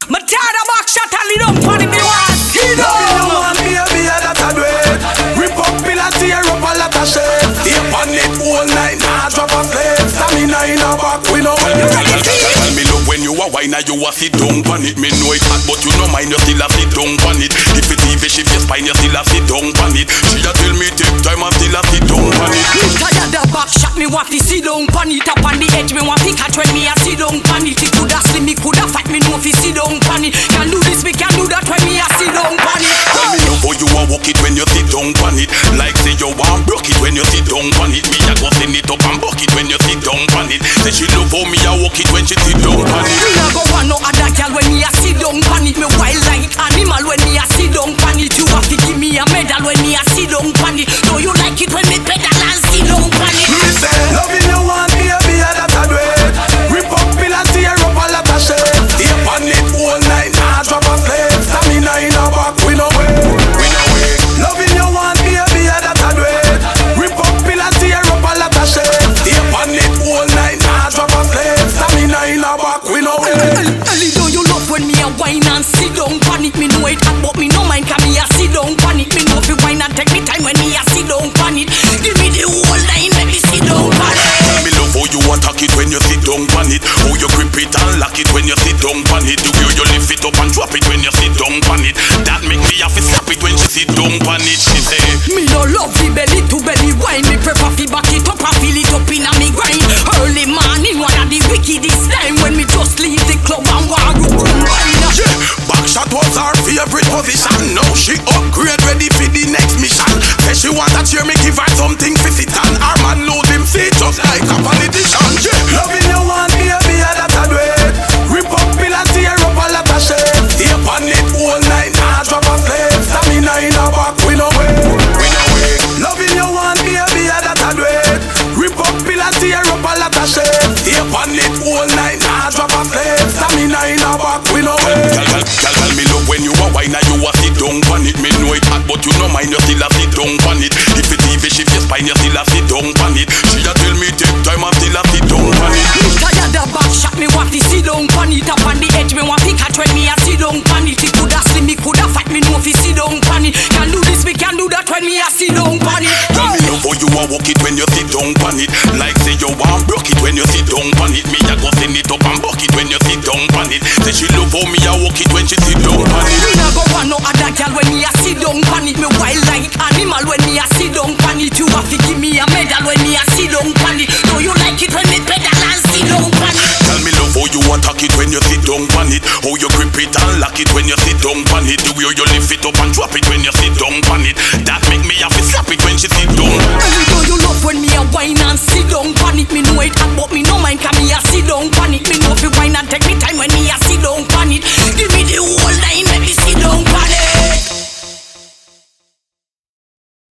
Me tired of back shot and lead up for the viewers. Loving you want me, that I do it. Rip up pillar, tear up a lot of shit. Tape on it all night, nah drop a flip. Stamina in a back, we know when you ready. Tell me look when you a wine and you a sit down on it. Me know it hot but you no mind, you still a sit down on it. If it even shift your spine, you still a sit down on it. She a tell me take time, I still a sit down on it. Me tired of back shot, me want to sit down on it. Up on the edge, me want to catch when me a sit down on it. It coulda slim, me coulda fight, me know fi sit down on it. Can do this, me can do that when me a sit down on it. Tell me look how you a walk it when you sit down on it. Like say you want broke it when you sit down on it. Me a go send it up and buck it when you sit down on it. Say she love how me a walk it when she sit down on it. Me a go want no other girl when me a sit down on it. Me wild like animal when me a sit down on it. You have to give me a medal when me a sit down on it. Know you like it when me pedal and sit down on it. Me say, loving you want me, that I do it. Rip up pillar, tear up a lot of shit. Tape on it all night, nah drop a flip. Stamina in a back, we know it. We know it. Loving you want me, that I do it. Rip up pillar, tear up a lot of shit. Tape on it all night, nah drop a flip. Stamina in a back, we know it. Ellie, do you love when me a wine and sit down on it? Me know it hot, but me no mind, cause me a sit down on it. Me know fi wine and take me time when me a sit down on it. Give me the whole line, let me sit down on it. Tell me love how you attack it when you sit down on it. How you grip it and lock it when you sit down on it. The way you lift it up and drop it when you sit down on it. That make me have to slap it when she sit down on it. She say, me no love the belly to belly wine. Me prefer fi back it up and feel it up in a me grind. Early morning, one of the wickedest time when me just leave the club and war rook wine. Yeah, backshot was her favorite position. Now she upgrade, ready for the next mission. Say she want a cheer, me give her something to sit on. Her man lose him seat just like a politician. Yeah, loving you want me, that I do it. Rip up pillar, tear up a lot of shit. Tape on it all night, nah drop a flip. Stamina in a back, we know it. we know it. Loving you want me, that I do it. Rip up pillar, tear up a lot of shit. Tape on it all night, nah drop a flip. Stamina in a back, we know it. Tell me look when you a wine and you a sit down on it. Me know it hot but you no mind, you still a sit down on it. If it even shift your spine, you still a sit down on it. She a tell me take time, I still a sit down on it. Me tired of back shot, me want to sit down on it. Up on the edge, me want to catch when me a sit down on it. It coulda slim, me coulda fight, me know fi sit down on it. Can do this, me can do that when me a sit down on it. Tell me love how you a walk it when you sit down on it. Like say you want broke it when you sit down on it. Me a go send it up and buck it when you sit down on it. Say she love how me a walk it when she sit down on it. Me a go want no other girl when me a sit down on it. Me wild like animal when me a sit down on it. You have to give me a medal when me a sit down on it. Know you like it when me pedal and sit down on it. Tell me love how you attack it when you sit down on it. How you grip it and lock it when you sit down on it. The way you lift it up and drop it when you sit down on it. That make me have to slap it when she sit down. Ellie, do you love when me a wine and sit down on it? Me know it hot, but me no mind, cause me a sit down on it. Me know fi wine and take me time when